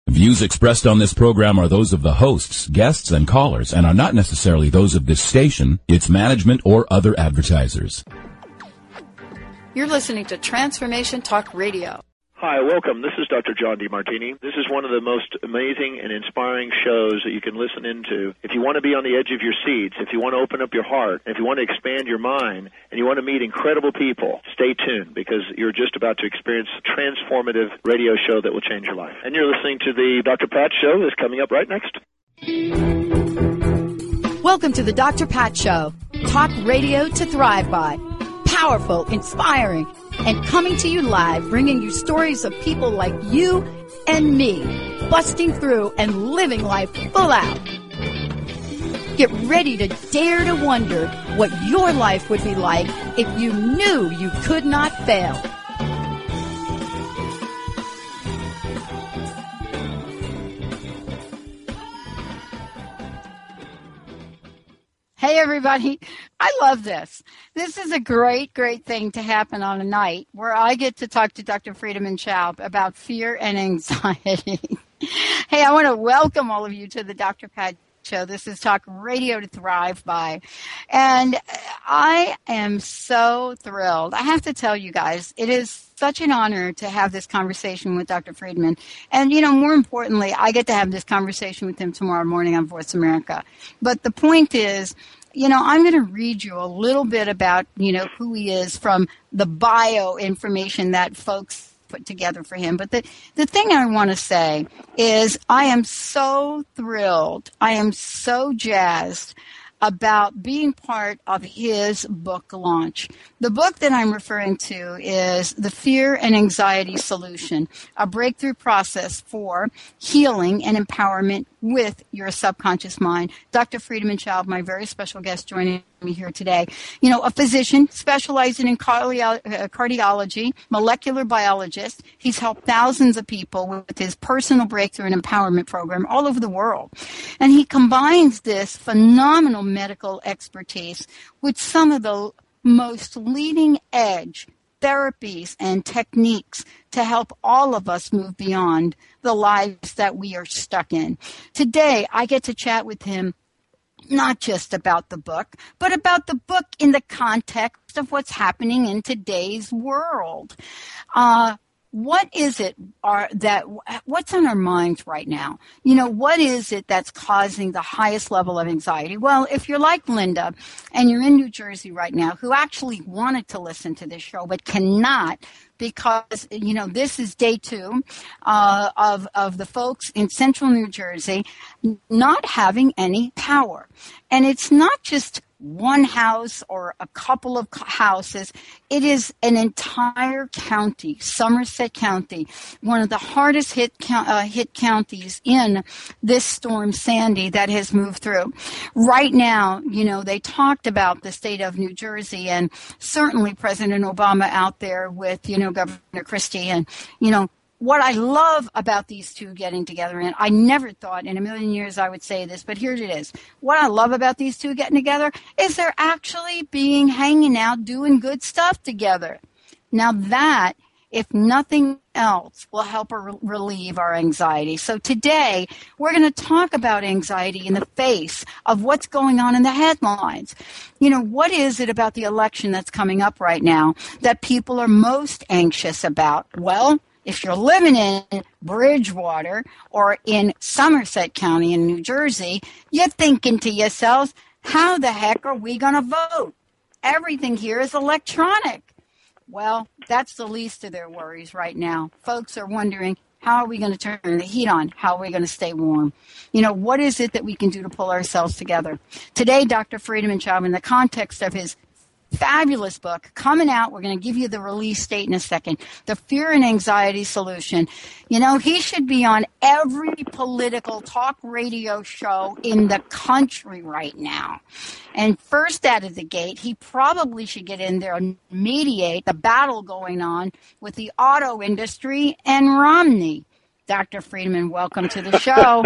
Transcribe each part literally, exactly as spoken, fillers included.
Views expressed on this program are those of the hosts, guests, and callers, and are not necessarily those of this station, its management, or other advertisers. You're listening to Transformation Talk Radio. Hi, welcome. This is Doctor John DeMartini. This is one of the most amazing and inspiring shows that you can listen into. If you want to be on the edge of your seats, if you want to open up your heart, if you want to expand your mind, and you want to meet incredible people, stay tuned because you're just about to experience a transformative radio show that will change your life. And you're listening to the Doctor Pat Show that's coming up right next. Welcome to the Doctor Pat Show. Talk radio to thrive by. Powerful, inspiring, and coming to you live, bringing you stories of people like you and me, busting through and living life full out. Get ready to dare to wonder what your life would be like if you knew you could not fail. Hey, everybody. I love this. This is a great, great thing to happen on a night where I get to talk to Doctor Friedemann Schaub about fear and anxiety. Hey, I want to welcome all of you to the Doctor Pat Show. This is Talk Radio to Thrive By. And I am so thrilled. I have to tell you guys, it is such an honor to have this conversation with Doctor Friedemann. And, you know, more importantly, I get to have this conversation with him tomorrow morning on Voice America. But the point is, you know, I'm going to read you a little bit about, you know, who he is from the bio information that folks put together for him. But the, the thing I want to say is I am so thrilled. I am so jazzed about being part of his book launch. The book that I'm referring to is The Fear and Anxiety Solution, a breakthrough process for healing and empowerment with your subconscious mind. Doctor Friedemann Schaub, my very special guest joining me here today, you know, a physician specializing in cardio- uh, cardiology, molecular biologist. He's helped thousands of people with his personal breakthrough and empowerment program all over the world. And he combines this phenomenal medical expertise with some of the most leading edge therapies and techniques to help all of us move beyond the lives that we are stuck in. Today, I get to chat with him not just about the book, but about the book in the context of what's happening in today's world. Uh, what is it are, that, what's on our minds right now? You know, what is it that's causing the highest level of anxiety? Well, if you're like Linda and you're in New Jersey right now, who actually wanted to listen to this show but cannot, because, you know, this is day two uh, of, of the folks in central New Jersey not having any power. And it's not just one house or a couple of houses. It is an entire county, Somerset County, one of the hardest hit uh, hit counties in this storm Sandy that has moved through. Right now, you know, they talked about the state of New Jersey and certainly President Obama out there with, you know, Governor Christie and, you know, what I love about these two getting together, and I never thought in a million years I would say this, but here it is. What I love about these two getting together is they're actually being hanging out, doing good stuff together. Now that, if nothing else, will help re- relieve our anxiety. So today, we're going to talk about anxiety in the face of what's going on in the headlines. You know, what is it about the election that's coming up right now that people are most anxious about? Well, if you're living in Bridgewater or in Somerset County in New Jersey, you're thinking to yourselves, how the heck are we going to vote? Everything here is electronic. Well, that's the least of their worries right now. Folks are wondering, how are we going to turn the heat on? How are we going to stay warm? You know, what is it that we can do to pull ourselves together? Today, Doctor Friedemann Schaub, in the context of his fabulous book coming out. We're going to give you the release date in a second. The Fear and Anxiety Solution. You know, he should be on every political talk radio show in the country right now. And first out of the gate, he probably should get in there and mediate the battle going on with the auto industry and Romney. Doctor Friedemann, welcome to the show.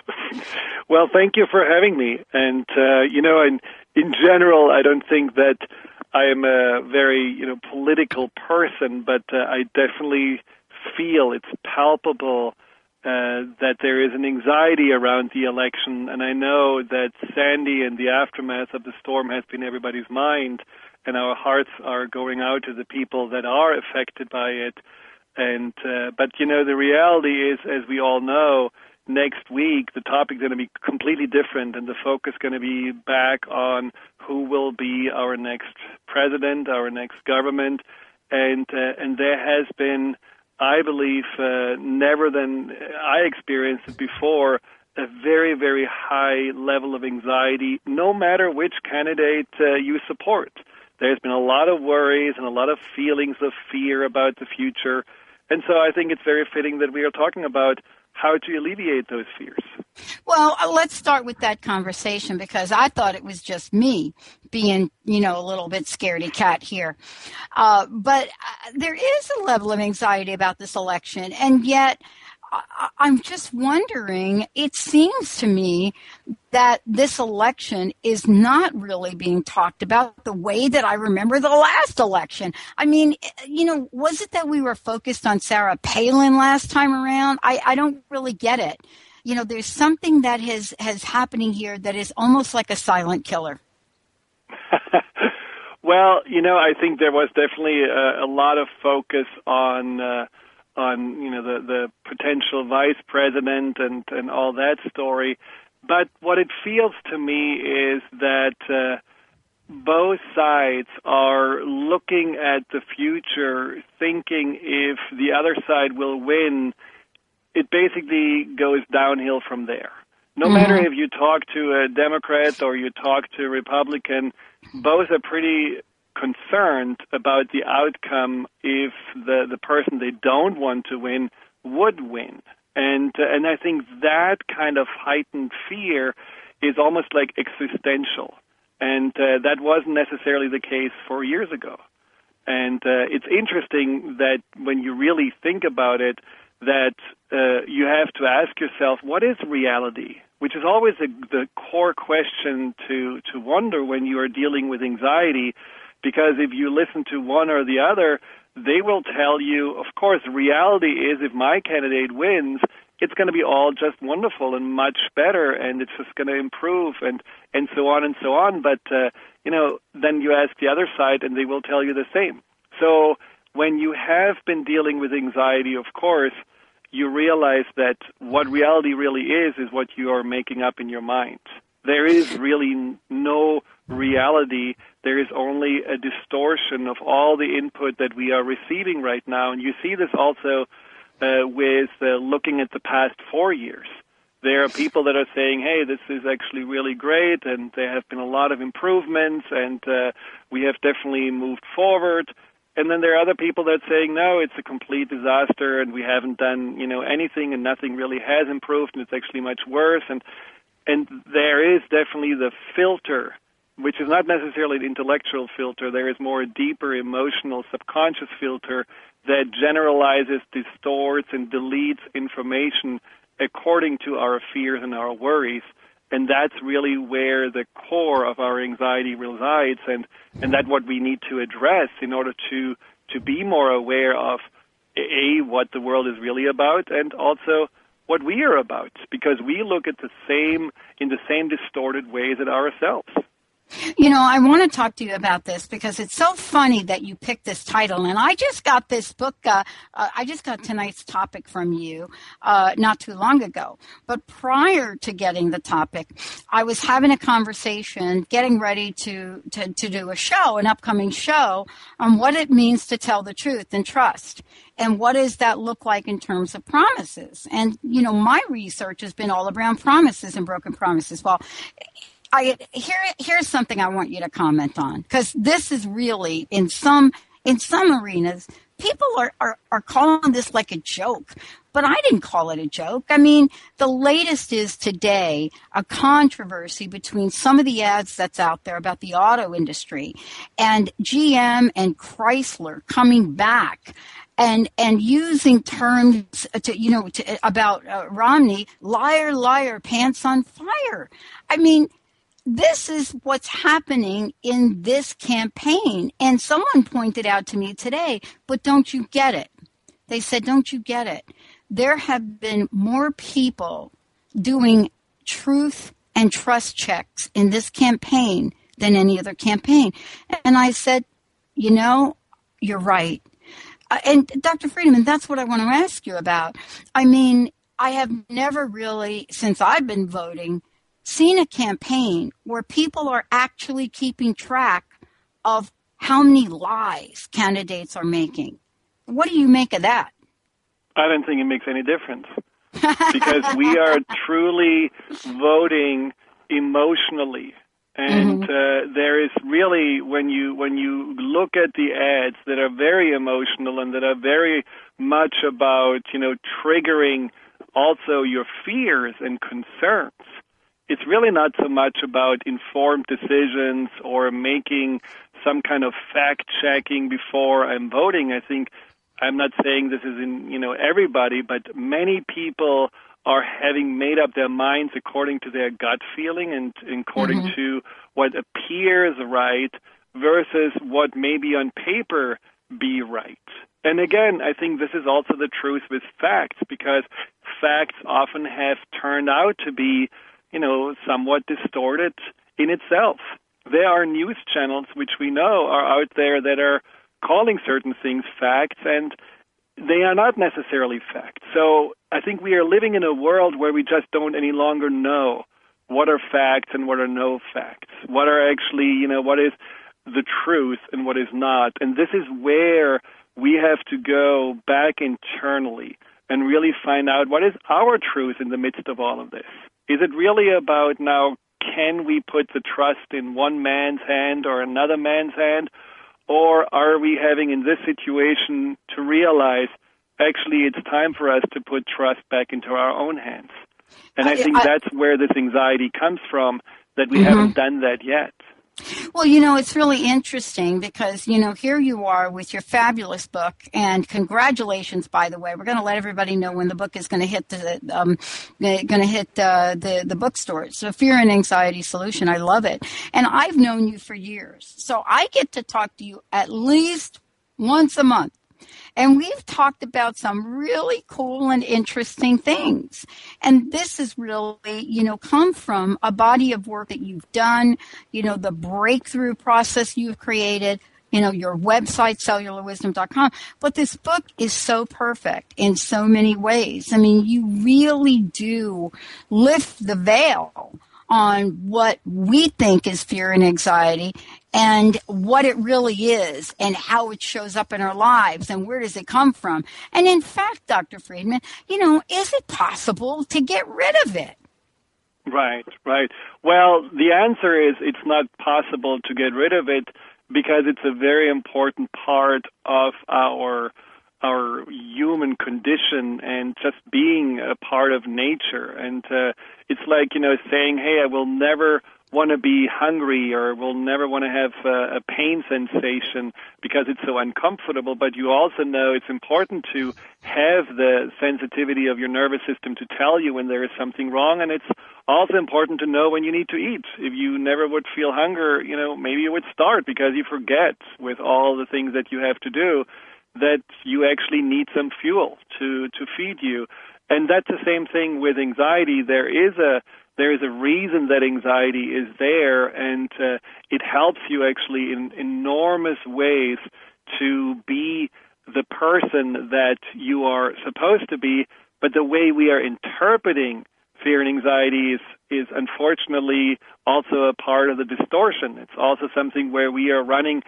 Well, thank you for having me. And, uh, you know, in, in general, I don't think that I am a very, you know, political person, but uh, I definitely feel it's palpable uh, that there is an anxiety around the election, and I know that Sandy and the aftermath of the storm has been everybody's mind, and our hearts are going out to the people that are affected by it. And uh, but, you know, the reality is, as we all know, next week the topic's going to be completely different, and the focus is going to be back on who will be our next president, our next government. And uh, and there has been, I believe, uh, never than I experienced it before, a very, very high level of anxiety, no matter which candidate uh, you support. There's been a lot of worries and a lot of feelings of fear about the future. And so I think it's very fitting that we are talking about how to alleviate those fears. Well, let's start with that conversation, because I thought it was just me being, you know, a little bit scaredy cat here. Uh, but uh, there is a level of anxiety about this election, and yet I- I'm just wondering, it seems to me that this election is not really being talked about the way that I remember the last election. I mean, you know, was it that we were focused on Sarah Palin last time around? I, I don't really get it. You know, there's something that has, has happening here that is almost like a silent killer. Well, you know, I think there was definitely a, a lot of focus on uh, on you know the, the potential vice president and, and all that story. But what it feels to me is that uh, both sides are looking at the future, thinking if the other side will win, it basically goes downhill from there. No mm-hmm. matter if you talk to a Democrat or you talk to a Republican, both are pretty concerned about the outcome if the, the person they don't want to win would win. And uh, and I think that kind of heightened fear is almost like existential. And uh, that wasn't necessarily the case four years ago. And uh, it's interesting that when you really think about it, that uh, you have to ask yourself, what is reality? Which is always a, the core question to, to wonder when you are dealing with anxiety, because if you listen to one or the other, they will tell you, of course, reality is if my candidate wins, it's going to be all just wonderful and much better, and it's just going to improve, and, and so on and so on. But, uh, you know, then you ask the other side, and they will tell you the same. So when you have been dealing with anxiety, of course, you realize that what reality really is is what you are making up in your mind. There is really no reality. There is only a distortion of all the input that we are receiving right now. And you see this also uh, with uh, looking at the past four years. There are people that are saying, hey, this is actually really great, and there have been a lot of improvements, and uh, we have definitely moved forward. And then there are other people that are saying, no, it's a complete disaster, and we haven't done, you know, anything, and nothing really has improved, and it's actually much worse. And and there is definitely the filter, which is not necessarily the intellectual filter. There is more a deeper emotional subconscious filter that generalizes, distorts, and deletes information according to our fears and our worries. And that's really where the core of our anxiety resides, and, and that's what we need to address in order to, to be more aware of, A, what the world is really about, and also what we are about, because we look at the same, in the same distorted ways at ourselves. You know, I want to talk to you about this because it's so funny that you picked this title. And I just got this book, uh, uh, I just got tonight's topic from you uh, not too long ago. But prior to getting the topic, I was having a conversation, getting ready to, to, to do a show, an upcoming show, on what it means to tell the truth and trust. And what does that look like in terms of promises? And, you know, my research has been all around promises and broken promises. Well, I, here, here's something I want you to comment on, because this is really, in some in some arenas, people are, are, are calling this like a joke, but I didn't call it a joke. I mean, the latest is today a controversy between some of the ads that's out there about the auto industry and G M and Chrysler coming back and and using terms to, you know, to, about uh, Romney, liar, liar, pants on fire. I mean, this is what's happening in this campaign. And someone pointed out to me today, but don't you get it? They said, don't you get it? there have been more people doing truth and trust checks in this campaign than any other campaign. And I said, you know, you're right. Uh, and Doctor Friedemann, that's what I want to ask you about. I mean, I have never really, since I've been voting, seen a campaign where people are actually keeping track of how many lies candidates are making. What do you make of that? I don't think it makes any difference because we are truly voting emotionally. And uh, there is really, when you when you look at the ads that are very emotional and that are very much about, you know, triggering also your fears and concerns, it's really not so much about informed decisions or making some kind of fact-checking before I'm voting. I think I'm not saying this is in, you know, everybody, but many people are having made up their minds according to their gut feeling and according mm-hmm. to what appears right versus what maybe on paper be right. And again, I think this is also the truth with facts, because facts often have turned out to be, you know, somewhat distorted in itself. There are news channels which we know are out there that are calling certain things facts, and they are not necessarily facts. So I think we are living in a world where we just don't any longer know what are facts and what are no facts, what are actually, you know, what is the truth and what is not. And this is where we have to go back internally and really find out what is our truth in the midst of all of this. Is it really about now, can we put the trust in one man's hand or another man's hand? Or are we having in this situation to realize actually it's time for us to put trust back into our own hands? And I, I think I, that's where this anxiety comes from, that we mm-hmm. haven't done that yet. Well, you know, it's really interesting because, you know, here you are with your fabulous book, and congratulations, by the way. We're going to let everybody know when the book is going to hit the um, going to hit uh, the the bookstores. So, Fear and Anxiety Solution, I love it, and I've known you for years, so I get to talk to you at least once a month. And we've talked about some really cool and interesting things. And this has really, you know, come from a body of work that you've done, you know, the breakthrough process you've created, you know, your website, cellular wisdom dot com. But this book is so perfect in so many ways. I mean, you really do lift the veil on what we think is fear and anxiety and what it really is and how it shows up in our lives and where does it come from. And in fact, Doctor Friedemann, you know, is it possible to get rid of it? Right, right. Well, the answer is it's not possible to get rid of it because it's a very important part of our our human condition and just being a part of nature. And uh, it's like, you know, saying, hey, I will never want to be hungry or will never want to have uh, a pain sensation because it's so uncomfortable. But you also know it's important to have the sensitivity of your nervous system to tell you when there is something wrong. And it's also important to know when you need to eat. If you never would feel hunger, you know, maybe you would start because you forget with all the things that you have to do that you actually need some fuel to, to feed you. And that's the same thing with anxiety. There is a there is a reason that anxiety is there, and uh, it helps you actually in enormous ways to be the person that you are supposed to be. But the way we are interpreting fear and anxiety is, is unfortunately also a part of the distortion. It's also something where we are running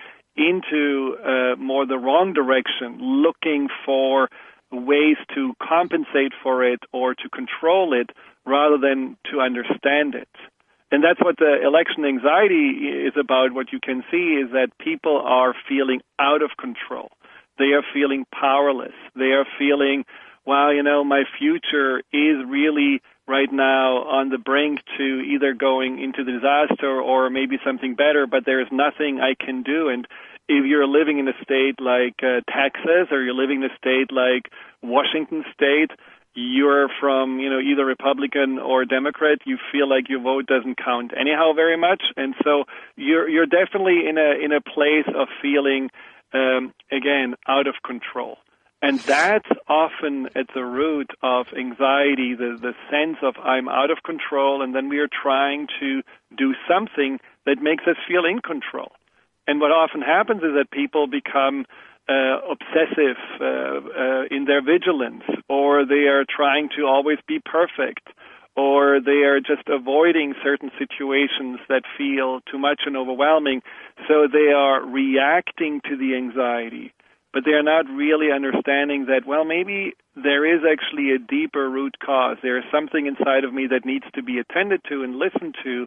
into uh, more the wrong direction, looking for ways to compensate for it or to control it rather than to understand it. And that's what the election anxiety is about. What you can see is that people are feeling out of control. They are feeling powerless. They are feeling, well, you know, my future is really right now on the brink to either going into the disaster or maybe something better, but there is nothing I can do. And if you're living in a state like uh, Texas or you're living in a state like Washington State, you're from, you know, either Republican or Democrat, you feel like your vote doesn't count anyhow very much. And so you're you're definitely in a in a place of feeling, um, again, out of control. And that's often at the root of anxiety, the, the sense of I'm out of control, and then we are trying to do something that makes us feel in control. And what often happens is that people become uh, obsessive uh, uh, in their vigilance, or they are trying to always be perfect, or they are just avoiding certain situations that feel too much and overwhelming. So they are reacting to the anxiety, but they are not really understanding that, well, maybe there is actually a deeper root cause. There is something inside of me that needs to be attended to and listened to,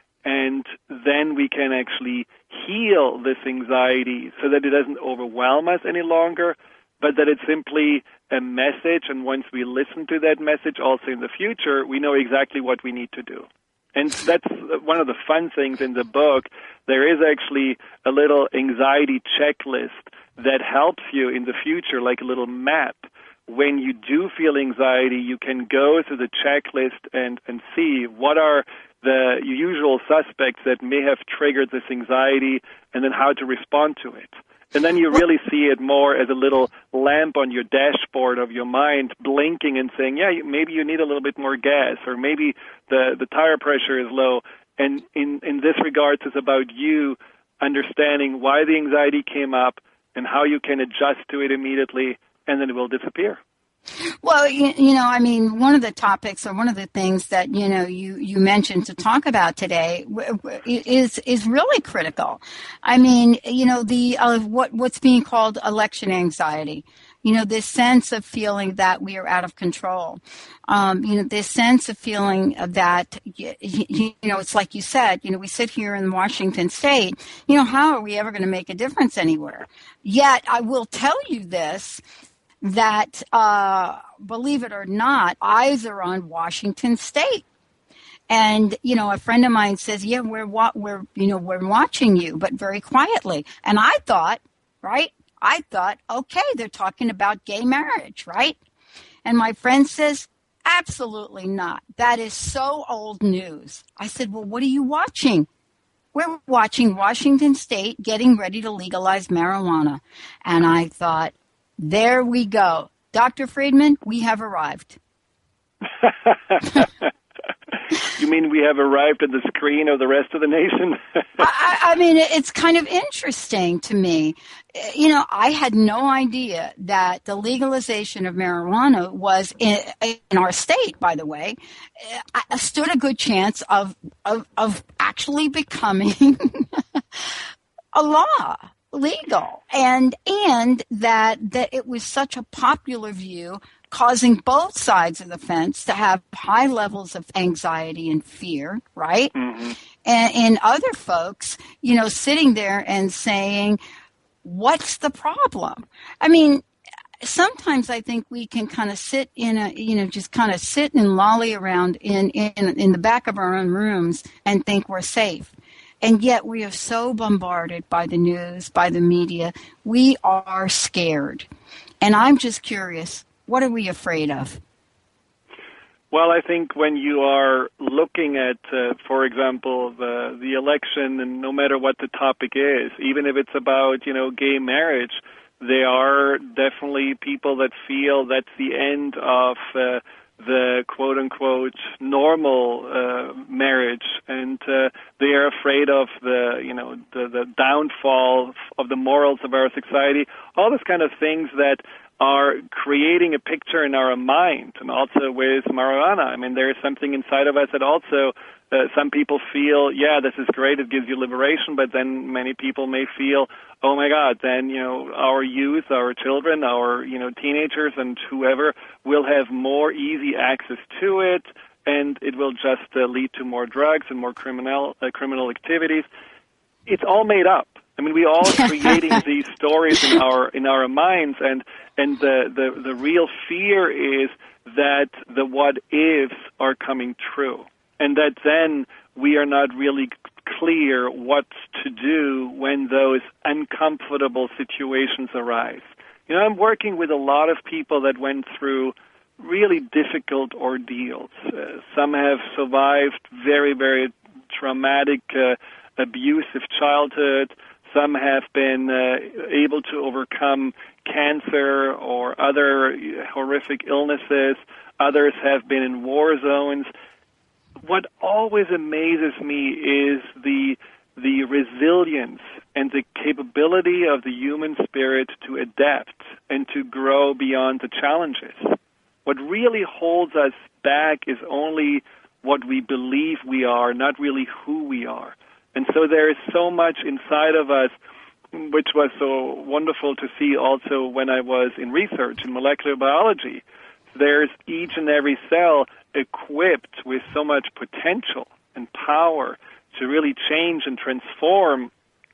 and then we can actually heal this anxiety so that it doesn't overwhelm us any longer, but that it's simply a message, and once we listen to that message also in the future, we know exactly what we need to do. And that's one of the fun things in the book. There is actually a little anxiety checklist that helps you in the future, like a little map. When you do feel anxiety, you can go to the checklist and, and see what are the usual suspects that may have triggered this anxiety, and then how to respond to it. And then you really see it more as a little lamp on your dashboard of your mind blinking and saying, yeah, maybe you need a little bit more gas, or maybe the, the tire pressure is low. And in, in this regard, it's about you understanding why the anxiety came up and how you can adjust to it immediately, and then it will disappear. Well, you, you know, I mean, one of the topics or one of the things that, you know, you, you mentioned to talk about today is is really critical. I mean, you know, the uh, what what's being called election anxiety. You know, this sense of feeling that we are out of control. Um, you know, this sense of feeling that, you, you know, it's like you said, you know, we sit here in Washington State, you know, how are we ever going to make a difference anywhere? Yet, I will tell you this, that, uh, believe it or not, eyes are on Washington State. And, you know, a friend of mine says, yeah, we're, wa- we're, you know, we're watching you, but very quietly. And I thought, right, I thought, okay, they're talking about gay marriage, right? And my friend says, absolutely not. That is so old news. I said, well, what are you watching? We're watching Washington State getting ready to legalize marijuana. And I thought, there we go. Doctor Friedman, we have arrived. You mean we have arrived at the screen of the rest of the nation? I, I mean, it's kind of interesting to me. You know, I had no idea that the legalization of marijuana was in, in our state, by the way, I stood a good chance of, of, of actually becoming a law. Legal, and and that that it was such a popular view, causing both sides of the fence to have high levels of anxiety and fear, right? Mm-hmm. And, and other folks, you know, sitting there and saying, what's the problem? I mean, sometimes I think we can kind of sit in a, you know, just kind of sit and lolly around in, in, in the back of our own rooms and think we're safe. And yet we are so bombarded by the news, by the media. We are scared. And I'm just curious, what are we afraid of? Well, I think when you are looking at, uh, for example, the the election, and no matter what the topic is, even if it's about, you know, gay marriage, there are definitely people that feel that's the end of uh, the quote-unquote normal uh, marriage, and uh, they are afraid of the, you know, the, the downfall of the morals of our society, all those kind of things that are creating a picture in our mind. And also with marijuana, I mean, there is something inside of us that also uh, some people feel, yeah, this is great, it gives you liberation, but then many people may feel, oh my God, then, you know, our youth, our children, our, you know, teenagers and whoever will have more easy access to it, and it will just uh, lead to more drugs and more criminal uh, criminal activities. It's all made up. I mean, we all creating these stories in our in our minds, and and the, the the real fear is that the what ifs are coming true, and that then we are not really clear what to do when those uncomfortable situations arise. You know, I'm working with a lot of people that went through really difficult ordeals. Uh, some have survived very, very traumatic, uh, abusive childhood. Some have been uh, able to overcome cancer or other horrific illnesses. Others have been in war zones. What always amazes me is the the resilience and the capability of the human spirit to adapt and to grow beyond the challenges. What really holds us back is only what we believe we are, not really who we are. And so there is so much inside of us, which was so wonderful to see also when I was in research in molecular biology. There's each and every cell equipped with so much potential and power to really change and transform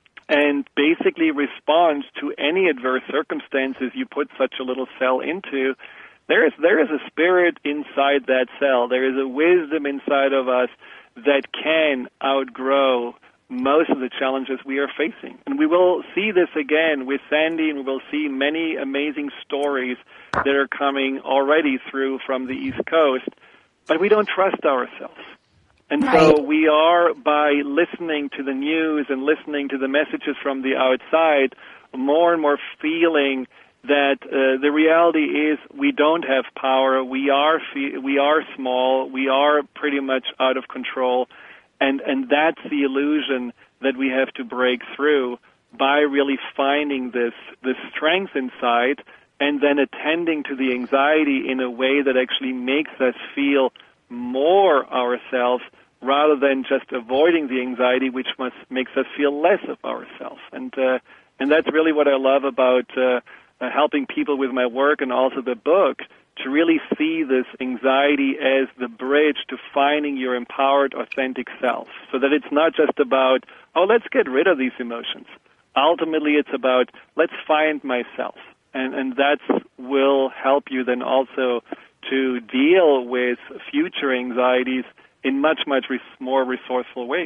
and basically respond to any adverse circumstances you put such a little cell into. There is there is a spirit inside that cell. There is a wisdom inside of us that can outgrow most of the challenges we are facing. And we will see this again with Sandy, and we will see many amazing stories that are coming already through from the East Coast. But we don't trust ourselves. And right. So we are, by listening to the news and listening to the messages from the outside, more and more feeling that uh, the reality is we don't have power, we are fe- we are small, we are pretty much out of control, and, and that's the illusion that we have to break through by really finding this, this strength inside and then attending to the anxiety in a way that actually makes us feel more ourselves rather than just avoiding the anxiety, which must, makes us feel less of ourselves. And uh, and that's really what I love about uh, uh, helping people with my work and also the book, to really see this anxiety as the bridge to finding your empowered, authentic self, so that it's not just about, oh, let's get rid of these emotions. Ultimately, it's about, let's find myself. And, and that will help you then also to deal with future anxieties in much, much res- more resourceful ways.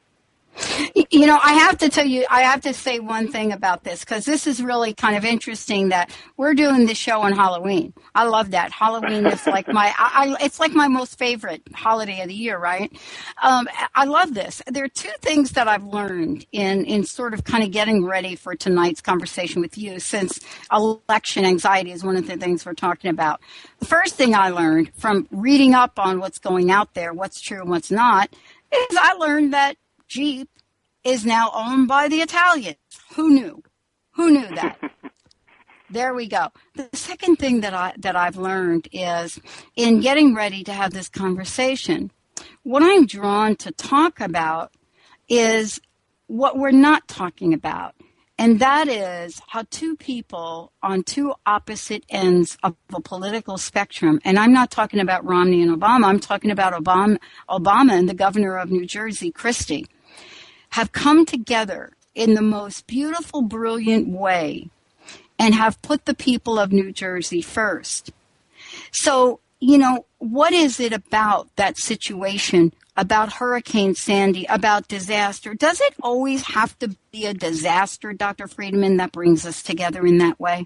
You know, I have to tell you, I have to say one thing about this, because this is really kind of interesting that we're doing this show on Halloween. I love that. Halloween is like my, I, I, it's like my most favorite holiday of the year, right? Um, I love this. There are two things that I've learned in, in sort of kind of getting ready for tonight's conversation with you, since election anxiety is one of the things we're talking about. The first thing I learned from reading up on what's going out there, what's true and what's not, is I learned that Jeep is now owned by the Italians. Who knew? Who knew that? There we go. The second thing that I that I've learned is in getting ready to have this conversation, what I'm drawn to talk about is what we're not talking about. And that is how two people on two opposite ends of a political spectrum, and I'm not talking about Romney and Obama, I'm talking about Obama, Obama and the governor of New Jersey, Christie, have come together in the most beautiful, brilliant way and have put the people of New Jersey first. So, you know, what is it about that situation, about Hurricane Sandy, about disaster? Does it always have to be a disaster, Doctor Friedemann, that brings us together in that way?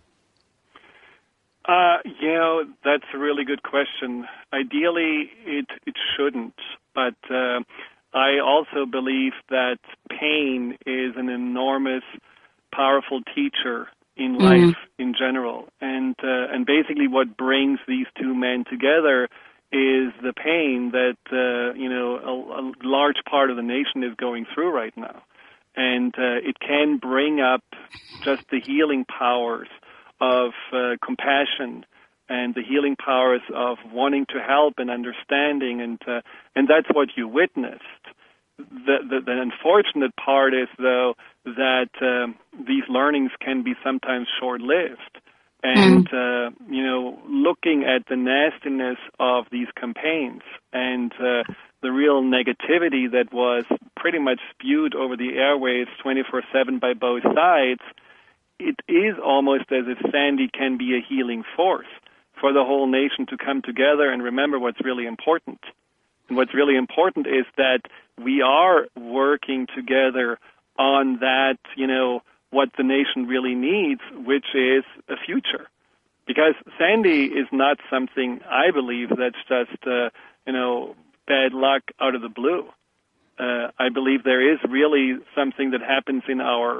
Uh, you know, that's a really good question. Ideally, it, it shouldn't, but uh, I also believe that pain is an enormous, powerful teacher in life mm-hmm. in general. And uh, and basically what brings these two men together is the pain that, uh, you know, a, a large part of the nation is going through right now. And uh, it can bring up just the healing powers of uh, compassion and the healing powers of wanting to help and understanding, and uh, and that's what you witnessed. The, the, the unfortunate part is, though, that um, these learnings can be sometimes short-lived. And, mm. uh, you know, looking at the nastiness of these campaigns and uh, the real negativity that was pretty much spewed over the airwaves twenty-four seven by both sides, it is almost as if Sandy can be a healing force for the whole nation to come together and remember what's really important. And what's really important is that we are working together on that, you know, what the nation really needs, which is a future. Because Sandy is not something, I believe, that's just, uh, you know, bad luck out of the blue. Uh, I believe there is really something that happens in our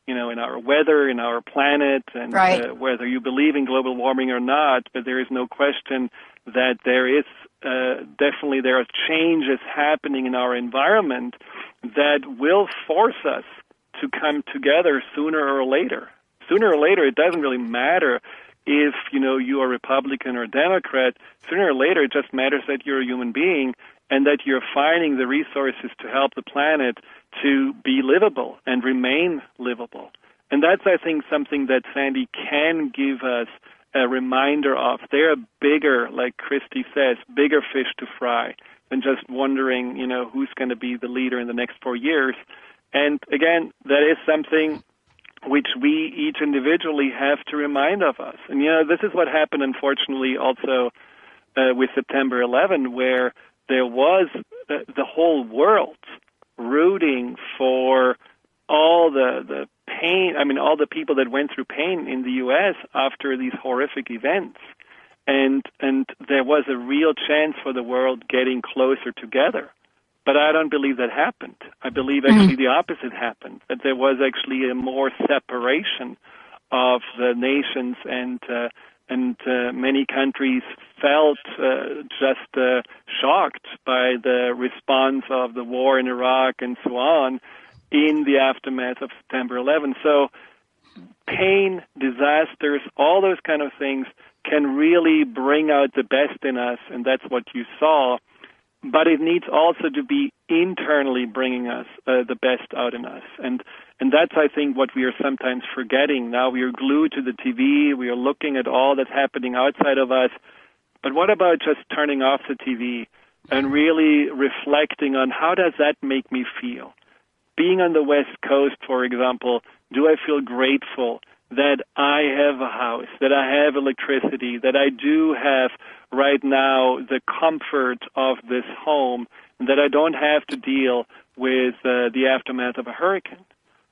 you know, in our weather, in our planet, and right. uh, whether you believe in global warming or not, but there is no question that there is uh, definitely there are changes happening in our environment that will force us to come together sooner or later. Sooner or later, it doesn't really matter if, you know, you are Republican or Democrat. Sooner or later, it just matters that you're a human being and that you're finding the resources to help the planet to be livable and remain livable. And that's, I think, something that Sandy can give us a reminder of. There are bigger, like Christy says, bigger fish to fry than just wondering, you know, who's going to be the leader in the next four years. And again, that is something which we each individually have to remind of us. And, you know, this is what happened, unfortunately, also uh, with September eleventh, where there was uh, the whole world rooting for all the, the pain, I mean, all the people that went through pain in the U S after these horrific events. And and there was a real chance for the world getting closer together. But I don't believe that happened. I believe actually the opposite happened, that there was actually a more separation of the nations, and uh, and uh, many countries felt uh, just uh, shocked by the response of the war in Iraq and so on in the aftermath of September eleventh. So pain, disasters, all those kind of things can really bring out the best in us, and that's what you saw. But it needs also to be internally bringing us uh, the best out in us. And and that's, I think, what we are sometimes forgetting. Now we are glued to the T V. We are looking at all that's happening outside of us. But what about just turning off the T V and really reflecting on how does that make me feel? Being on the West Coast, for example, do I feel grateful that I have a house, that I have electricity, that I do have right now the comfort of this home, that I don't have to deal with uh, the aftermath of a hurricane?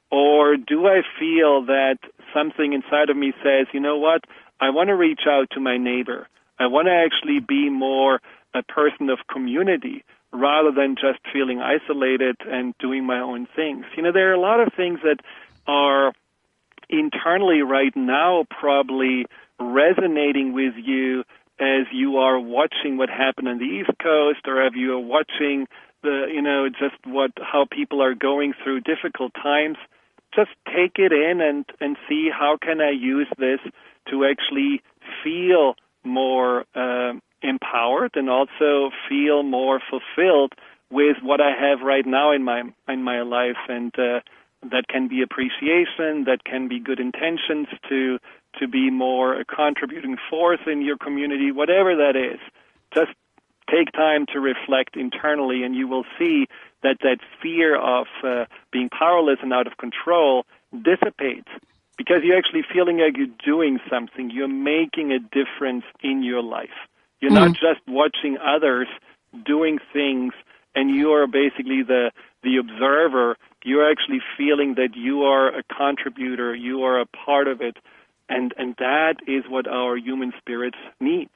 Or do I feel that something inside of me says, you know what, I want to reach out to my neighbor. I want to actually be more a person of community rather than just feeling isolated and doing my own things. You know, there are a lot of things that are internally right now probably resonating with you as you are watching what happened on the East Coast, or if you are watching the, you know, just what how people are going through difficult times. Just take it in and, and see how can I use this to actually feel more uh, empowered and also feel more fulfilled with what I have right now in my in my life. And uh, that can be appreciation, that can be good intentions to to be more a contributing force in your community, whatever that is. Just take time to reflect internally, and you will see that that fear of uh, being powerless and out of control dissipates, because you're actually feeling like you're doing something. You're making a difference in your life. You're mm-hmm. not just watching others doing things, and you're basically the the observer. You're actually feeling that you are a contributor, you are a part of it, and, and that is what our human spirit needs.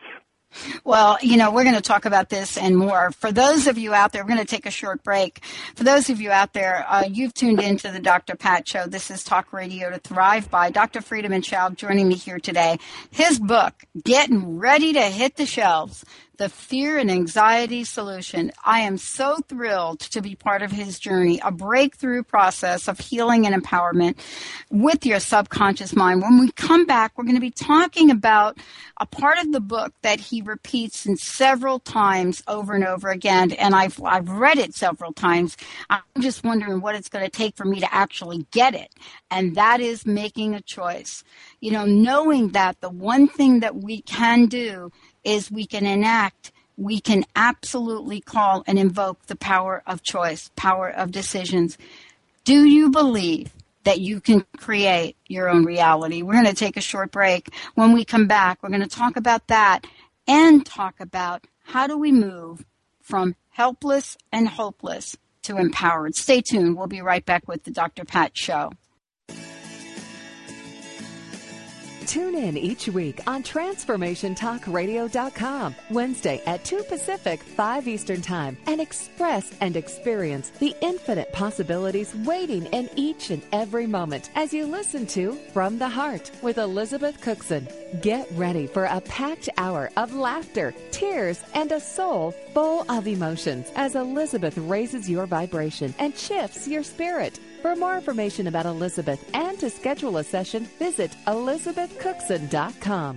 Well, you know, we're going to talk about this and more. For those of you out there, we're going to take a short break. For those of you out there, uh, you've tuned into the Doctor Pat Show. This is Talk Radio to Thrive by Doctor Friedemann Schaub joining me here today. His book, Getting Ready to Hit the Shelves, The Fear and Anxiety Solution. I am so thrilled to be part of his journey, a breakthrough process of healing and empowerment with your subconscious mind. When we come back, we're going to be talking about a part of the book that he repeats in several times over and over again, and I've I've read it several times. I'm just wondering what it's going to take for me to actually get it, and that is making a choice. You know, knowing that the one thing that we can do is we can enact, we can absolutely call and invoke the power of choice, power of decisions. Do you believe that you can create your own reality? We're going to take a short break. When we come back, we're going to talk about that and talk about how do we move from helpless and hopeless to empowered. Stay tuned. We'll be right back with the Doctor Pat Show. Tune in each week on Transformation Talk Radio dot com, Wednesday at two Pacific, five Eastern Time, and express and experience the infinite possibilities waiting in each and every moment as you listen to From the Heart with Elizabeth Cookson. Get ready for a packed hour of laughter, tears, and a soul full of emotions as Elizabeth raises your vibration and shifts your spirit. For more information about Elizabeth and to schedule a session, visit Elizabeth Cookson dot com.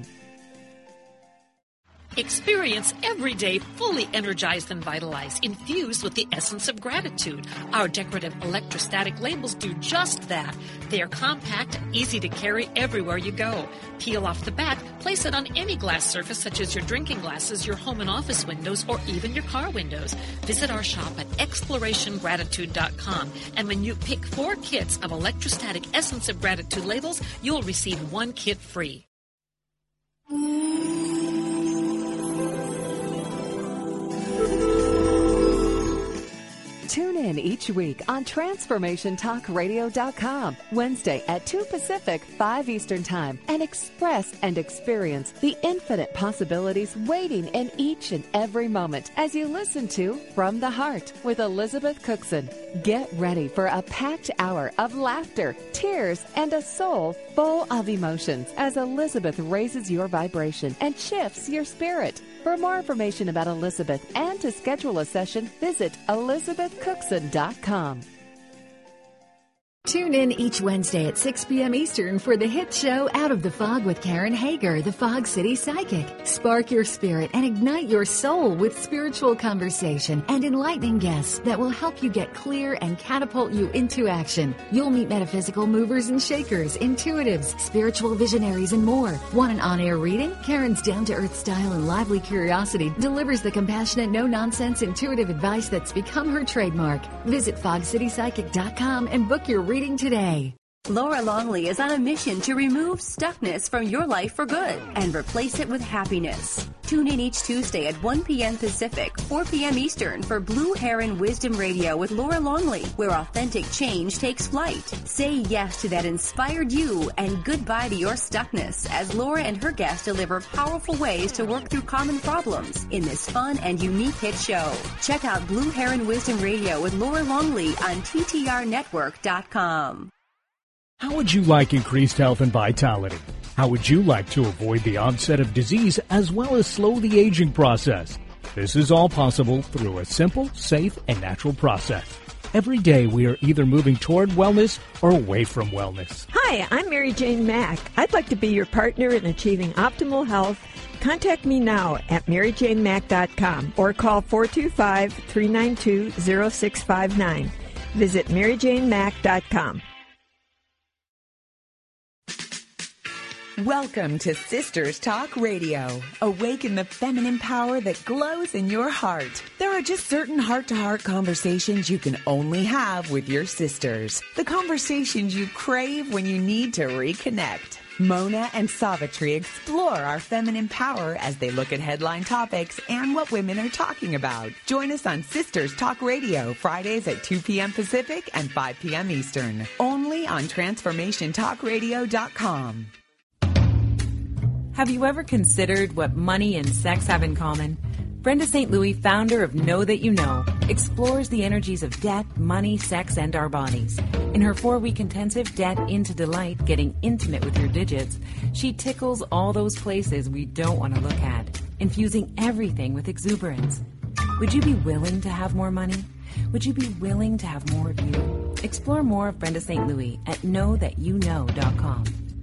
Experience every day fully energized and vitalized, infused with the essence of gratitude. Our decorative electrostatic labels do just that. They are compact and easy to carry everywhere you go. Peel off the back, place it on any glass surface such as your drinking glasses, your home and office windows, or even your car windows. Visit our shop at exploration gratitude dot com, and when you pick four kits of electrostatic essence of gratitude labels, you'll receive one kit free. Tune in each week on Transformation Talk Radio dot com, Wednesday at two Pacific, five Eastern Time, and express and experience the infinite possibilities waiting in each and every moment as you listen to From the Heart with Elizabeth Cookson. Get ready for a packed hour of laughter, tears, and a soul full of emotions as Elizabeth raises your vibration and shifts your spirit. For more information about Elizabeth and to schedule a session, visit Elizabeth Cookson dot com. Tune in each Wednesday at six p.m. Eastern for the hit show Out of the Fog with Karen Hager, the Fog City Psychic. Spark your spirit and ignite your soul with spiritual conversation and enlightening guests that will help you get clear and catapult you into action. You'll meet metaphysical movers and shakers, intuitives, spiritual visionaries, and more. Want an on-air reading? Karen's down-to-earth style and lively curiosity delivers the compassionate, no-nonsense, intuitive advice that's become her trademark. Visit fog city psychic dot com and book your reading today. Laura Longley is on a mission to remove stuckness from your life for good and replace it with happiness. Tune in each Tuesday at one p.m. Pacific, four p.m. Eastern for Blue Heron Wisdom Radio with Laura Longley, where authentic change takes flight. Say yes to that inspired you and goodbye to your stuckness as Laura and her guests deliver powerful ways to work through common problems in this fun and unique hit show. Check out Blue Heron Wisdom Radio with Laura Longley on T T R network dot com. How would you like increased health and vitality? How would you like to avoid the onset of disease as well as slow the aging process? This is all possible through a simple, safe, and natural process. Every day we are either moving toward wellness or away from wellness. Hi, I'm Mary Jane Mack. I'd like to be your partner in achieving optimal health. Contact me now at mary jane mack dot com or call four two five, three nine two, zero six five nine. Visit mary jane mack dot com. Welcome to Sisters Talk Radio. Awaken the feminine power that glows in your heart. There are just certain heart-to-heart conversations you can only have with your sisters. The conversations you crave when you need to reconnect. Mona and Savitri explore our feminine power as they look at headline topics and what women are talking about. Join us on Sisters Talk Radio, Fridays at two p.m. Pacific and five p.m. Eastern. Only on Transformation Talk Radio dot com. Have you ever considered what money and sex have in common? Brenda Saint Louis, founder of Know That You Know, explores the energies of debt, money, sex, and our bodies. In her four-week intensive Debt into Delight, Getting Intimate with Your Digits, she tickles all those places we don't want to look at, infusing everything with exuberance. Would you be willing to have more money? Would you be willing to have more of you? Explore more of Brenda Saint Louis at know that you know dot com.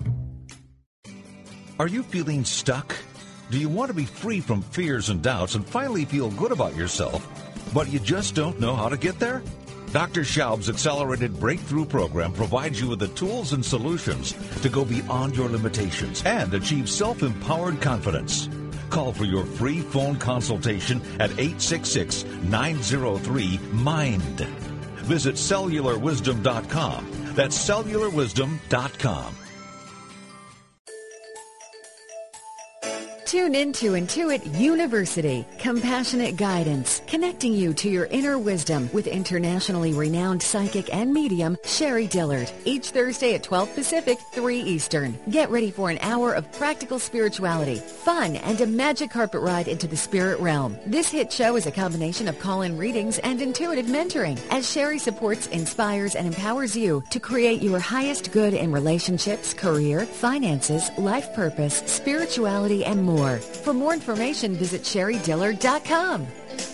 Are you feeling stuck? Do you want to be free from fears and doubts and finally feel good about yourself, but you just don't know how to get there? Doctor Schaub's Accelerated Breakthrough Program provides you with the tools and solutions to go beyond your limitations and achieve self-empowered confidence. Call for your free phone consultation at eight six six, nine zero three, MIND. Visit cellular wisdom dot com. That's cellular wisdom dot com. Tune into Intuit University, compassionate guidance, connecting you to your inner wisdom with internationally renowned psychic and medium Sherry Dillard. Each Thursday at twelve Pacific, three Eastern. Get ready for an hour of practical spirituality, fun, and a magic carpet ride into the spirit realm. This hit show is a combination of call-in readings and intuitive mentoring, as Sherry supports, inspires, and empowers you to create your highest good in relationships, career, finances, life purpose, spirituality, and more. For more information, visit sherry dillard dot com.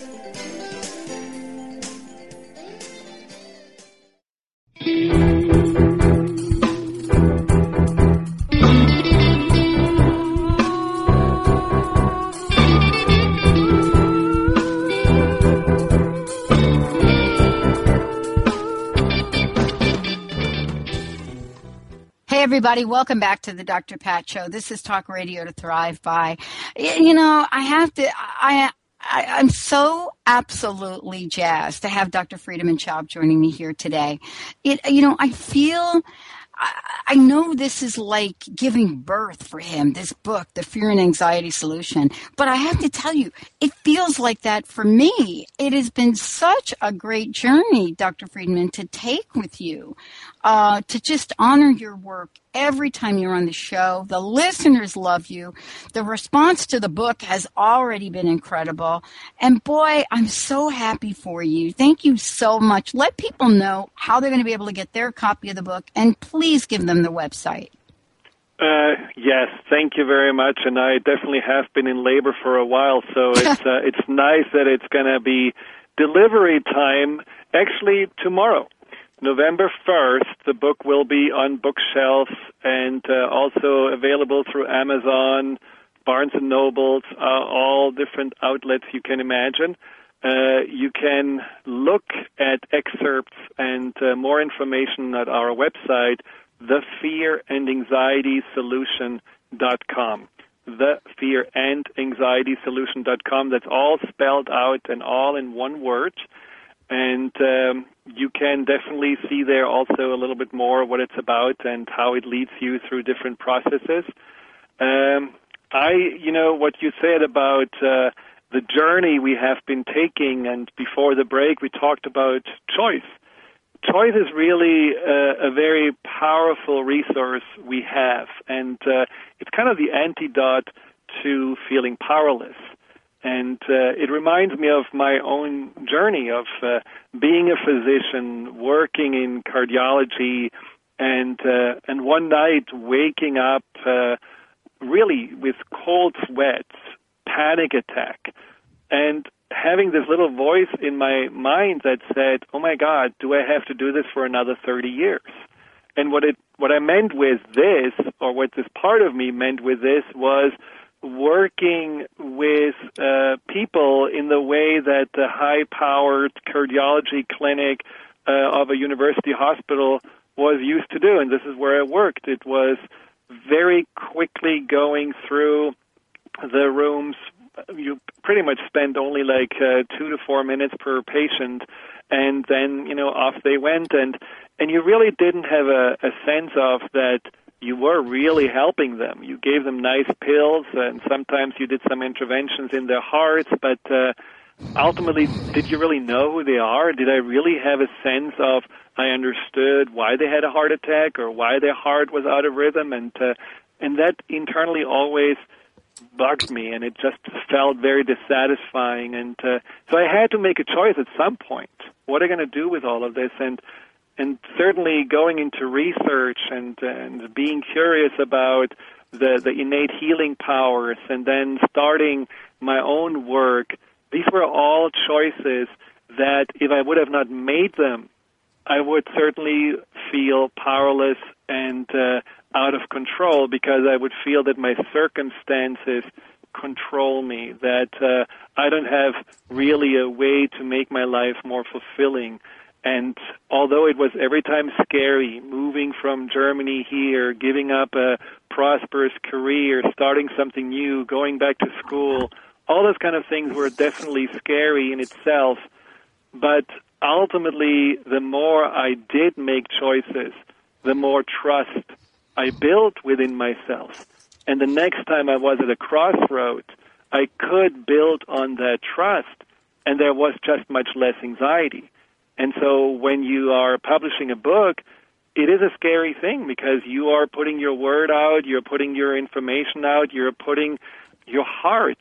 Hey, everybody. Welcome back to the Doctor Pat Show. This is Talk Radio to Thrive By. You know, I have to, I, I, I'm so absolutely jazzed to have Doctor Friedemann Schaub joining me here today. It, you know, I feel, I, I know this is like giving birth for him, this book, The Fear and Anxiety Solution. But I have to tell you, it feels like that for me. It has been such a great journey, Doctor Friedemann, to take with you, uh, to just honor your work every time you're on the show. The listeners love you. The response to the book has already been incredible. And boy, I'm so happy for you. Thank you so much. Let people know how they're going to be able to get their copy of the book, and please give them the website. Uh, yes, thank you very much. And I definitely have been in labor for a while, so it's uh, it's nice that it's going to be delivery time actually tomorrow. November first, the book will be on bookshelves and uh, also available through Amazon, Barnes and Nobles, uh, all different outlets you can imagine. Uh, you can look at excerpts and uh, more information at our website, the fear and anxiety solution dot com. the fear and anxiety solution dot com. That's all spelled out and all in one word. And um, you can definitely see there also a little bit more what it's about and how it leads you through different processes. Um, I, you know, what you said about uh, the journey we have been taking, and before the break we talked about choice. Choice is really uh, a very powerful resource we have, and uh, it's kind of the antidote to feeling powerless. And uh, it reminds me of my own journey of uh, being a physician, working in cardiology, and uh, and one night waking up uh, really with cold sweats, panic attack, and having this little voice in my mind that said, "Oh my God, do I have to do this for another thirty years?" And what it what I meant with this, or what this part of me meant with this, was working with uh, people in the way that the high-powered cardiology clinic uh, of a university hospital was used to do, and this is where I worked. It was very quickly going through the rooms. You pretty much spend only like uh, two to four minutes per patient, and then, you know, off they went, and and you really didn't have a, a sense of that you were really helping them. You gave them nice pills, and sometimes you did some interventions in their hearts, but uh, ultimately, did you really know who they are? Did I really have a sense of, I understood why they had a heart attack or why their heart was out of rhythm? And uh, and that internally always bugged me, and it just felt very dissatisfying. And uh, so I had to make a choice at some point. What am I going to do with all of this? And And certainly going into research and, and being curious about the, the innate healing powers, and then starting my own work, these were all choices that if I would have not made them, I would certainly feel powerless and uh, out of control, because I would feel that my circumstances control me, that uh, I don't have really a way to make my life more fulfilling. And although it was every time scary, moving from Germany here, giving up a prosperous career, starting something new, going back to school, all those kind of things were definitely scary in itself. But ultimately, the more I did make choices, the more trust I built within myself. And the next time I was at a crossroads, I could build on that trust, and there was just much less anxiety. And so when you are publishing a book, it is a scary thing because you are putting your word out, you're putting your information out, you're putting your heart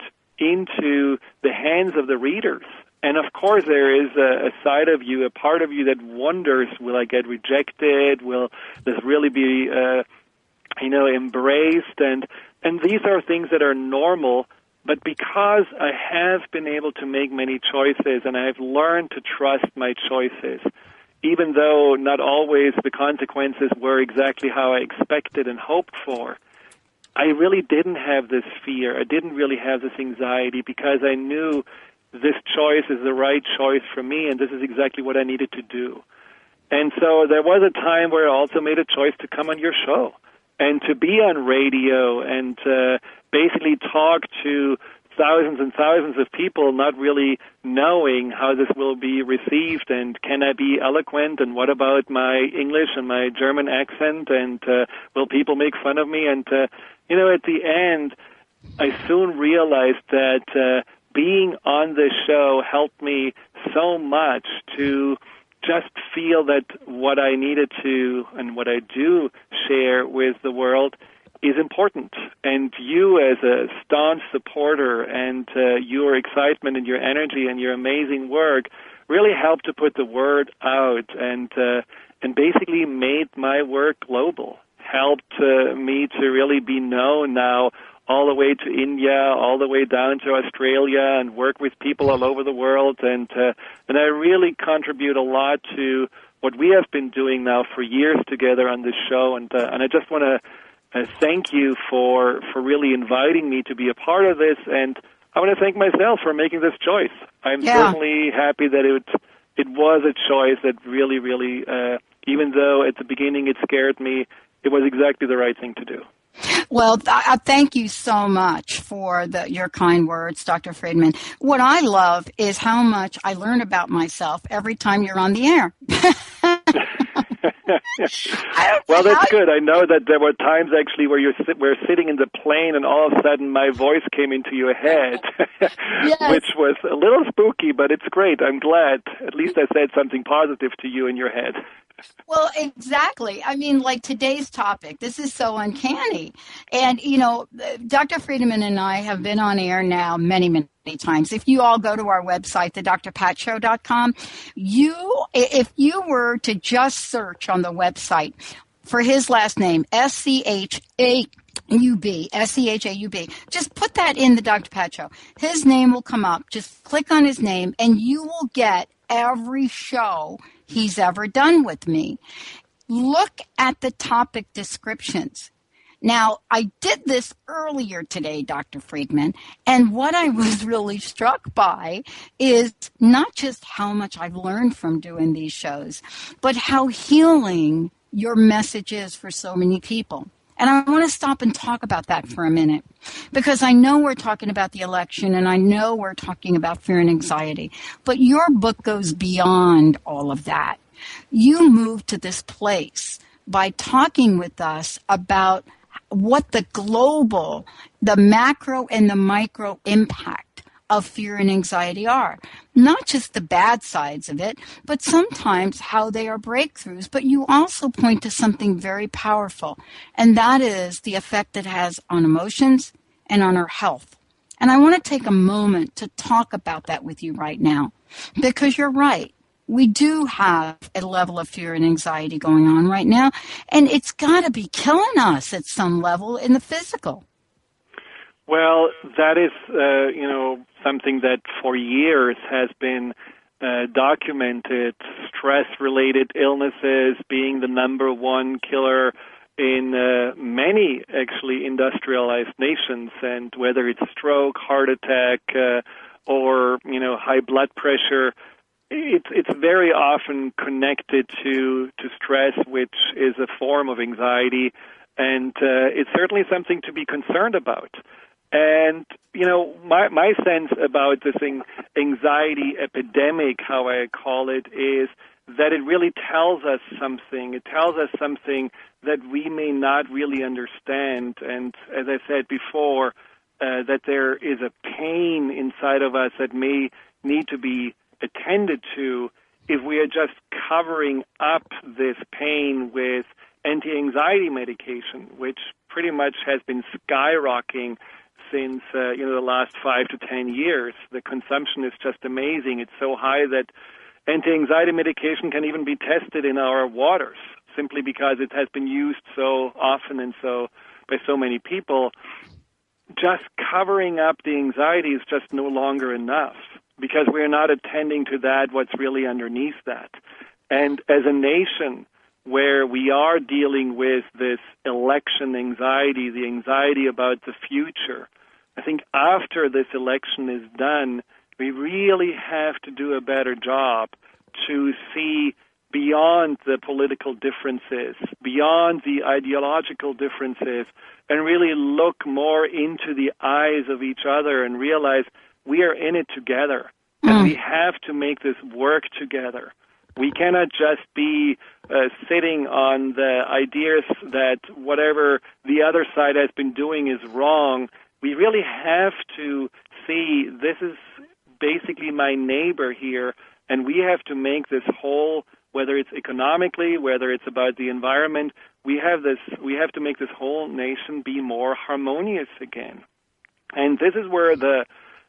into the hands of the readers. And of course there is a, a side of you, a part of you that wonders, will I get rejected? Will this really be, uh, you know, embraced? And, and these are things that are normal. But because I have been able to make many choices and I've learned to trust my choices, even though not always the consequences were exactly how I expected and hoped for, I really didn't have this fear. I didn't really have this anxiety because I knew this choice is the right choice for me and this is exactly what I needed to do. And so there was a time where I also made a choice to come on your show and to be on radio and uh, basically talk to thousands and thousands of people not really knowing how this will be received and can I be eloquent and what about my English and my German accent and uh, will people make fun of me? And, uh, you know, at the end, I soon realized that uh, being on this show helped me so much to just feel that what I needed to and what I do share with the world is important. And you as a staunch supporter and uh, your excitement and your energy and your amazing work really helped to put the word out and uh, and basically made my work global, helped uh, me to really be known now all the way to India, all the way down to Australia, and work with people all over the world. And uh, and I really contribute a lot to what we have been doing now for years together on this show. And uh, and I just want to uh, thank you for for really inviting me to be a part of this. And I want to thank myself for making this choice. I'm yeah. certainly happy that it it was a choice that really, really, uh, even though at the beginning it scared me, it was exactly the right thing to do. Well, I thank you so much for the, your kind words, Doctor Friedman. What I love is how much I learn about myself every time you're on the air. Well, that's good. I know that there were times actually where you're sit, we're sitting in the plane and all of a sudden my voice came into your head, yes. which was a little spooky, but it's great. I'm glad. At least I said something positive to you in your head. Well, exactly. I mean, like today's topic, this is so uncanny. And, you know, Doctor Friedman and I have been on air now many, many times. If you all go to our website, the d r pat show dot com, you, if you were to just search on the website for his last name, S C H A U B, S C H A U B, just put that in the Doctor Pat Show. His name will come up. Just click on his name and you will get every show he's ever done with me. Look at the topic descriptions. Now, I did this earlier today, Doctor Friedman, and what I was really struck by is not just how much I've learned from doing these shows, but how healing your message is for so many people. And I want to stop and talk about that for a minute because I know we're talking about the election and I know we're talking about fear and anxiety, but your book goes beyond all of that. You moved to this place by talking with us about what the global, the macro and the micro impact of fear and anxiety are. Not just the bad sides of it, but sometimes how they are breakthroughs. But you also point to something very powerful, and that is the effect it has on emotions and on our health. And I want to take a moment to talk about that with you right now, because you're right. We do have a level of fear and anxiety going on right now, and it's got to be killing us at some level in the physical. Well, that is, uh, you know, something that for years has been uh, documented. Stress-related illnesses being the number one killer in uh, many, actually, industrialized nations. And whether it's stroke, heart attack, uh, or, you know, high blood pressure, it's it's very often connected to, to stress, which is a form of anxiety. And uh, it's certainly something to be concerned about. And, you know, my, my sense about this anxiety epidemic, how I call it, is that it really tells us something. It tells us something that we may not really understand. And as I said before, uh, that there is a pain inside of us that may need to be attended to if we are just covering up this pain with anti-anxiety medication, which pretty much has been skyrocketing since uh, you know the last five to ten years. The consumption is just amazing. It's so high that anti-anxiety medication can even be tested in our waters simply because it has been used so often and so by so many people. Just covering up the anxiety is just no longer enough because we're not attending to that, what's really underneath that. And as a nation where we are dealing with this election anxiety, the anxiety about the future, I think after this election is done, we really have to do a better job to see beyond the political differences, beyond the ideological differences, and really look more into the eyes of each other and realize we are in it together, mm. and we have to make this work together. We cannot just be uh, sitting on the ideas that whatever the other side has been doing is wrong. We really have to see this is basically my neighbor here, and we have to make this whole, whether it's economically, whether it's about the environment, we have this. We have to make this whole nation be more harmonious again. And this is where the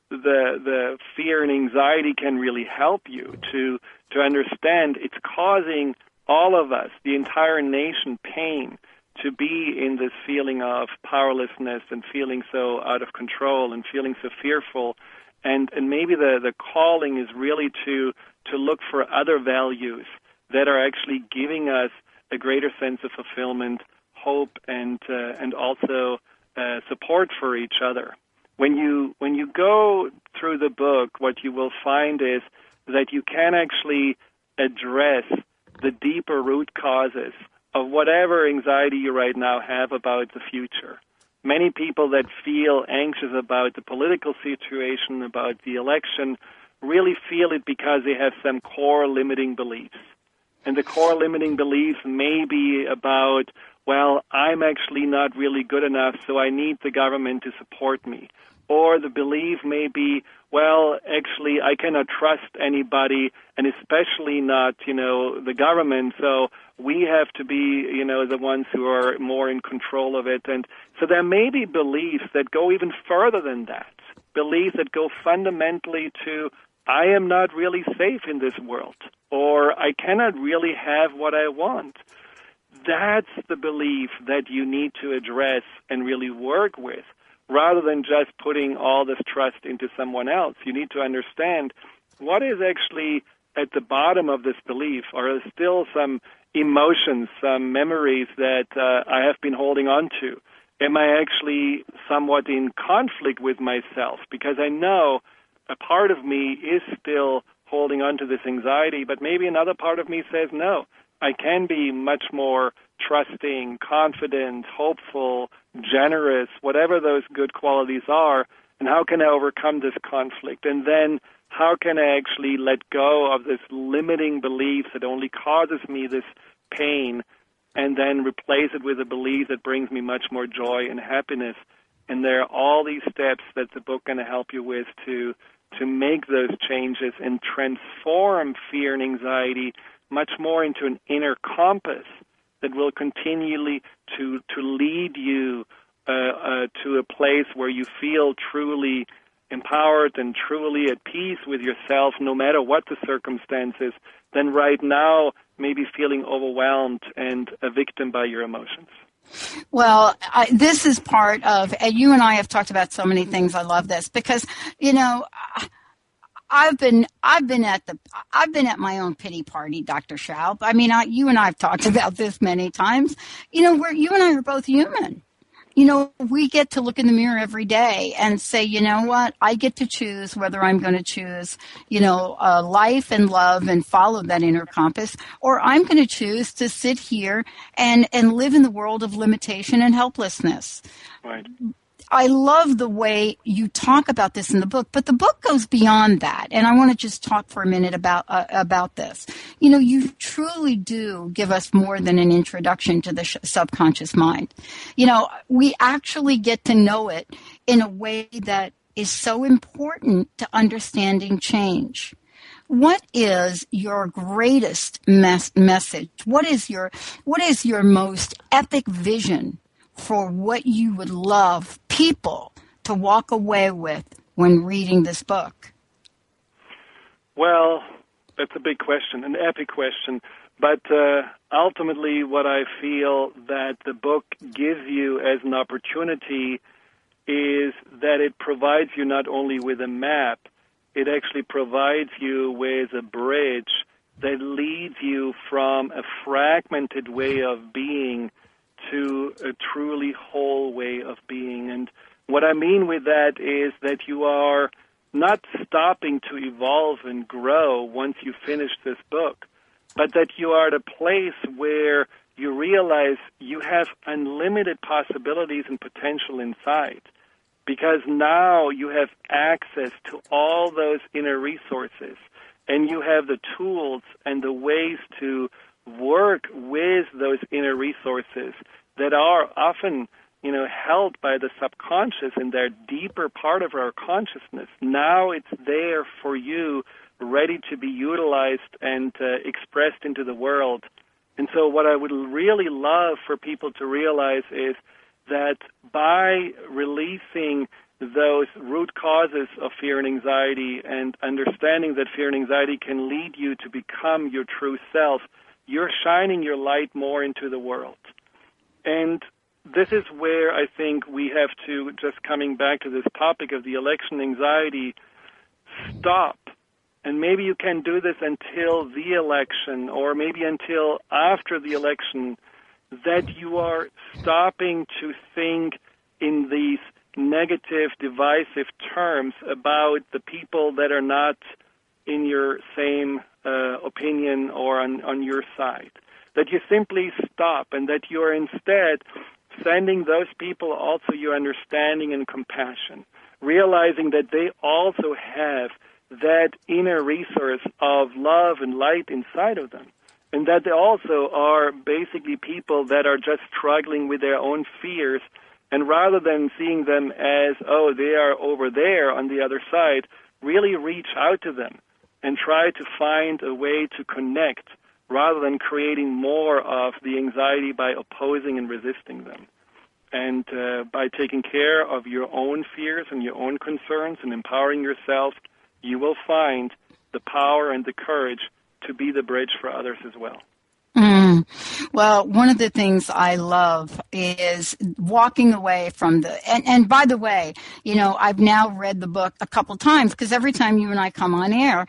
the the fear and anxiety can really help you to to understand it's causing all of us, the entire nation, pain to be in this feeling of powerlessness and feeling so out of control and feeling so fearful. And and maybe the, the calling is really to to look for other values that are actually giving us a greater sense of fulfillment, hope, and uh, and also uh, support for each other. When you when you go through the book, what you will find is that you can actually address the deeper root causes of whatever anxiety you right now have about the future. Many people that feel anxious about the political situation, about the election, really feel it because they have some core limiting beliefs. And the core limiting beliefs may be about, well, I'm actually not really good enough, so I need the government to support me. Or the belief may be, well, actually, I cannot trust anybody, and especially not, you know, the government, so we have to be, you know, the ones who are more in control of it. And so there may be beliefs that go even further than that, beliefs that go fundamentally to, I am not really safe in this world, or I cannot really have what I want. That's the belief that you need to address and really work with, rather than just putting all this trust into someone else. You need to understand what is actually at the bottom of this belief. Are there still some emotions, some memories that uh, I have been holding on to? Am I actually somewhat in conflict with myself? Because I know a part of me is still holding on to this anxiety, but maybe another part of me says, no, I can be much more trusting, confident, hopeful, generous, whatever those good qualities are, and how can I overcome this conflict? And then how can I actually let go of this limiting belief that only causes me this pain, and then replace it with a belief that brings me much more joy and happiness? And there are all these steps that the book going to help you with to to make those changes and transform fear and anxiety much more into an inner compass that will continually to to lead you uh, uh, to a place where you feel truly empowered and truly at peace with yourself, no matter what the circumstances, than right now maybe feeling overwhelmed and a victim by your emotions. Well, I, this is part of, and you and I have talked about so many things. I love this because, you know, I've been, I've been at the, I've been at my own pity party, Doctor Schaub. I mean, I, you and I have talked about this many times. You know, we're, you and I are both human. You know, we get to look in the mirror every day and say, you know what, I get to choose whether I'm going to choose, you know, uh, life and love and follow that inner compass, or I'm going to choose to sit here and, and live in the world of limitation and helplessness. Right. I love the way you talk about this in the book, but the book goes beyond that. And I want to just talk for a minute about uh, about this. You know, you truly do give us more than an introduction to the sh- subconscious mind. You know, we actually get to know it in a way that is so important to understanding change. What is your greatest mes- message? What is your what is your most epic vision for what you would love people to walk away with when reading this book? Well, that's a big question, an epic question. But uh, ultimately, what I feel that the book gives you as an opportunity is that it provides you not only with a map, it actually provides you with a bridge that leads you from a fragmented way of being to a truly whole way of being. And what I mean with that is that you are not stopping to evolve and grow once you finish this book, but that you are at a place where you realize you have unlimited possibilities and potential inside. Because now you have access to all those inner resources, and you have the tools and the ways to work with those inner resources that are often, you know, held by the subconscious in their deeper part of our consciousness. Now it's there for you, ready to be utilized and uh, expressed into the world. And so what I would really love for people to realize is that by releasing those root causes of fear and anxiety and understanding that fear and anxiety can lead you to become your true self, you're shining your light more into the world. And this is where I think we have to, just coming back to this topic of the election anxiety, stop. And maybe you can do this until the election or maybe until after the election, that you are stopping to think in these negative, divisive terms about the people that are not in your same uh, opinion or on, on your side. That you simply stop and that you are instead sending those people also your understanding and compassion, realizing that they also have that inner resource of love and light inside of them. And that they also are basically people that are just struggling with their own fears. And rather than seeing them as, oh, they are over there on the other side, really reach out to them and try to find a way to connect rather than creating more of the anxiety by opposing and resisting them. And uh, by taking care of your own fears and your own concerns and empowering yourself, you will find the power and the courage to be the bridge for others as well. Mm. Well, one of the things I love is walking away from the, and, and by the way, you know, I've now read the book a couple times because every time you and I come on air,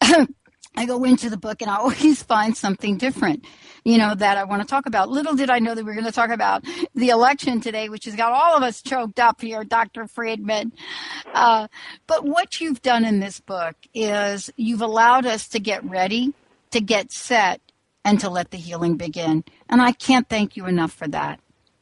I go into the book and I always find something different, you know, that I want to talk about. Little did I know that we were going to talk about the election today, which has got all of us choked up here, Doctor Friedman. Uh, but what you've done in this book is you've allowed us to get ready, to get set, and to let the healing begin. And I can't thank you enough for that.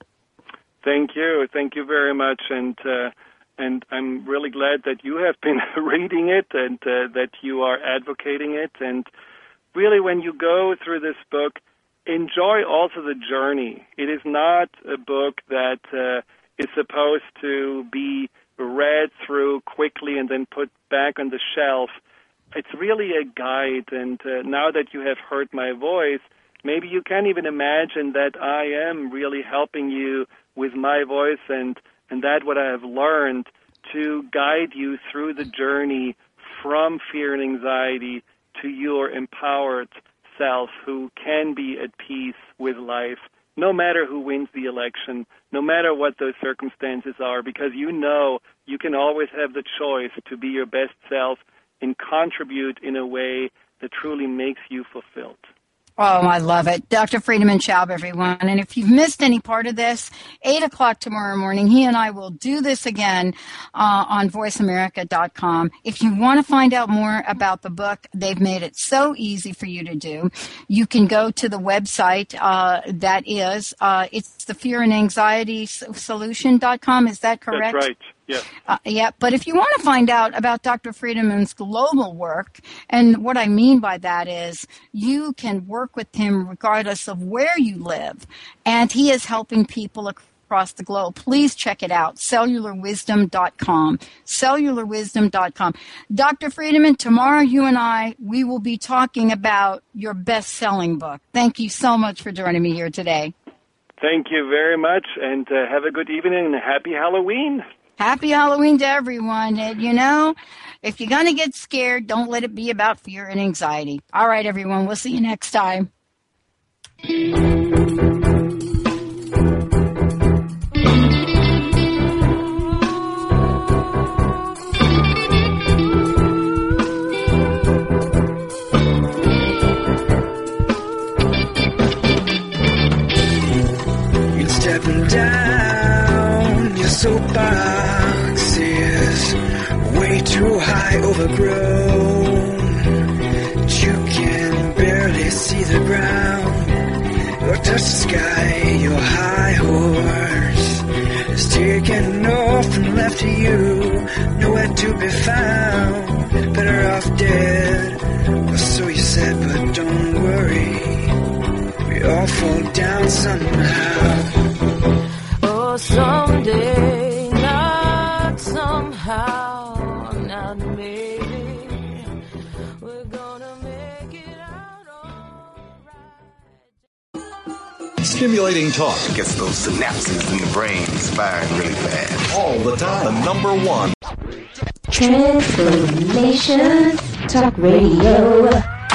Thank you. Thank you very much. And uh, and I'm really glad that you have been reading it and uh, that you are advocating it. And really, when you go through this book, enjoy also the journey. It is not a book that uh, is supposed to be read through quickly and then put back on the shelf. It's really a guide, and uh, now that you have heard my voice, maybe you can even imagine that I am really helping you with my voice and, and that what I have learned to guide you through the journey from fear and anxiety to your empowered self who can be at peace with life, no matter who wins the election, no matter what those circumstances are, because you know you can always have the choice to be your best self and contribute in a way that truly makes you fulfilled. Oh, I love it. Doctor Friedemann Schaub, everyone. And if you've missed any part of this, eight o'clock tomorrow morning, he and I will do this again uh, on voice america dot com. If you want to find out more about the book, they've made it so easy for you to do. You can go to the website uh, that is, uh, it's the fear and anxiety solution dot com. Is that correct? That's right. Yes. Uh, yeah, but if you want to find out about Doctor Friedemann's global work, and what I mean by that is you can work with him regardless of where you live, and he is helping people across the globe. Please check it out, cellular wisdom dot com, cellular wisdom dot com. Doctor Friedemann, tomorrow you and I, we will be talking about your best-selling book. Thank you so much for joining me here today. Thank you very much, and uh, have a good evening and a happy Halloween. Happy Halloween to everyone. And, you know, if you're going to get scared, don't let it be about fear and anxiety. All right, everyone. We'll see you next time. You're stepping down your soapbox. Way too high, overgrown, that you can barely see the ground, or touch the sky. Your high horse is taken off and left to you, nowhere to be found. Better off dead, or so you said, but don't worry, we all fall down somehow. Oh, someday, not somehow. Stimulating talk gets those synapses in the brain firing really fast. All the time. The number one. Transformation Talk Radio.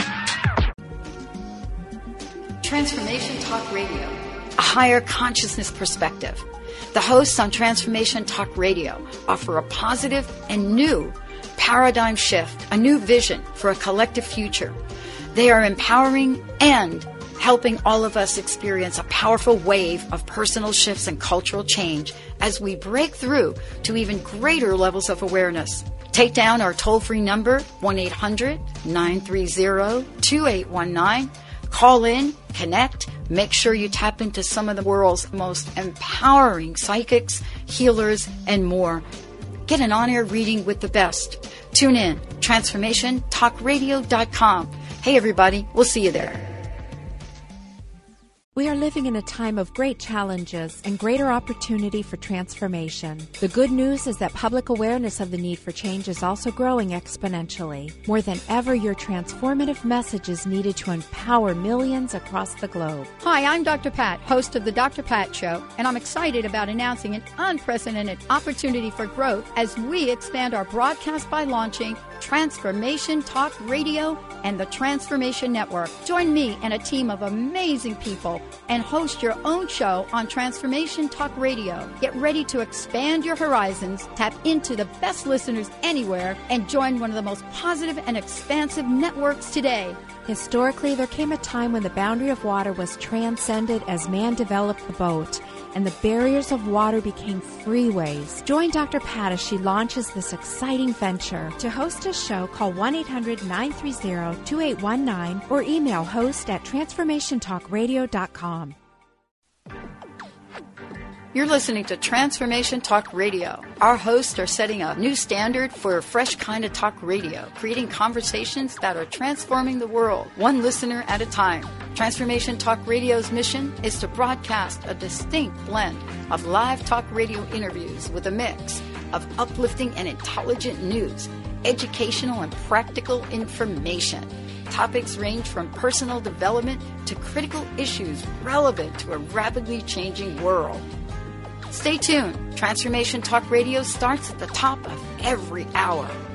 Transformation Talk Radio. A higher consciousness perspective. The hosts on Transformation Talk Radio offer a positive and new paradigm shift, a new vision for a collective future. They are empowering and helping all of us experience a powerful wave of personal shifts and cultural change as we break through to even greater levels of awareness. Take down our toll-free number, one eight hundred nine three zero two eight one nine. Call in, connect, make sure you tap into some of the world's most empowering psychics, healers, and more. Get an on-air reading with the best. Tune in, transformation talk radio dot com. Hey everybody, we'll see you there. We are living in a time of great challenges and greater opportunity for transformation. The good news is that public awareness of the need for change is also growing exponentially. More than ever, your transformative message is needed to empower millions across the globe. Hi, I'm Doctor Pat, host of The Doctor Pat Show, and I'm excited about announcing an unprecedented opportunity for growth as we expand our broadcast by launching Transformation Talk Radio and the Transformation Network. Join me and a team of amazing people and host your own show on Transformation Talk Radio. Get ready to expand your horizons, tap into the best listeners anywhere, and join one of the most positive and expansive networks today. Historically, there came a time when the boundary of water was transcended as man developed the boat, and the barriers of water became freeways. Join Doctor Pat as she launches this exciting venture. To host a show, call one eight hundred nine three zero two eight one nine or email host at transformation talk radio dot com. You're listening to Transformation Talk Radio. Our hosts are setting a new standard for a fresh kind of talk radio, creating conversations that are transforming the world, one listener at a time. Transformation Talk Radio's mission is to broadcast a distinct blend of live talk radio interviews with a mix of uplifting and intelligent news, educational and practical information. Topics range from personal development to critical issues relevant to a rapidly changing world. Stay tuned. Transformation Talk Radio starts at the top of every hour.